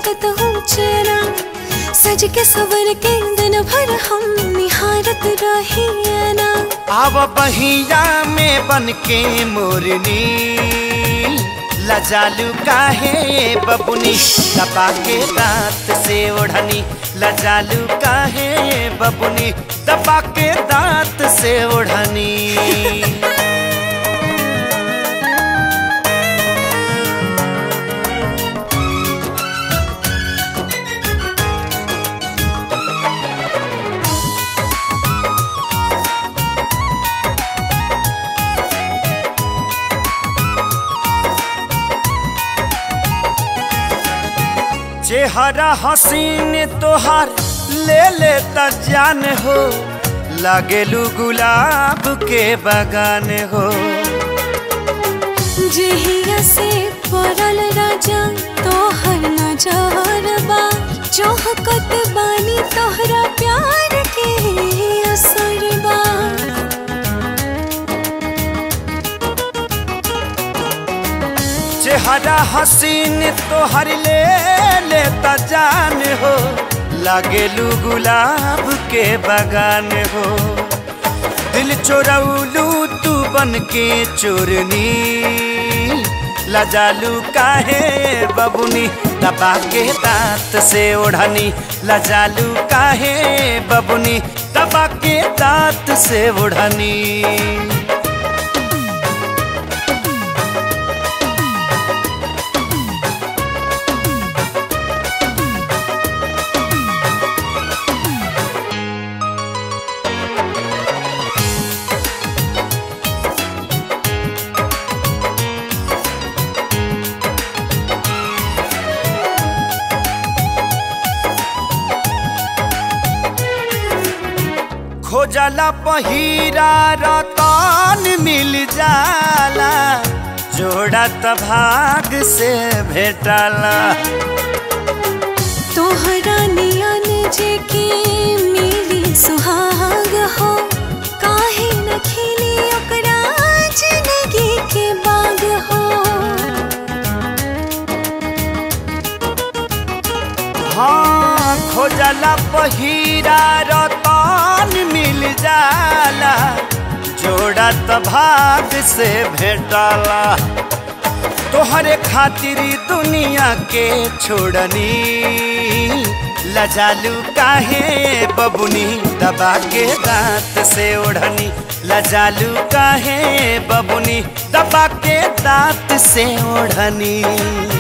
कतहु चेना। सज के सवर के दिन भर हम निहारत रहिए ना। आव बहिया में बन के मोरनी, लजालू काहे बबुनी, दबा के दांत से ओढ़नी। लजालू काहे बबुनी, दबा के दांत से ओढ़नी। चेहरा हसीन तोहार ले लेता जान हो, लागेलू गुलाब के बगान हो। जेहिया से पड़ल राजा तोहर नजर बा, चौहकत बानी तोहरा प्यार के असर बा। चेहरा हसीन तोहर ले लेता जान हो, लागेलू गुलाब के बगान हो। दिल चोरौलू तू बन के चोरनी, लजालू काहे बबुनी, दबा के दांत से ओढ़नी। लजालू काहे बबुनी, दबा के दांत से ओढ़नी। खोजला पहिरा रतन मिल जाला, जोड़ा त भाग से भेटला। तोहरा नियन जे के मिली सुहाग हो, काहे न खिली ओकरा जिंदगी के बाग हो। हाँ खोजला पहिरा रतन मिल जाला, जोड़ा त भाग से भेटला। तोहरे खातिर दुनिया के छोड़नी, लजालू काहे बबुनी, दबा के दांत से ओढ़नी। लजालू काहे बबुनी, दबा के दांत से ओढ़नी।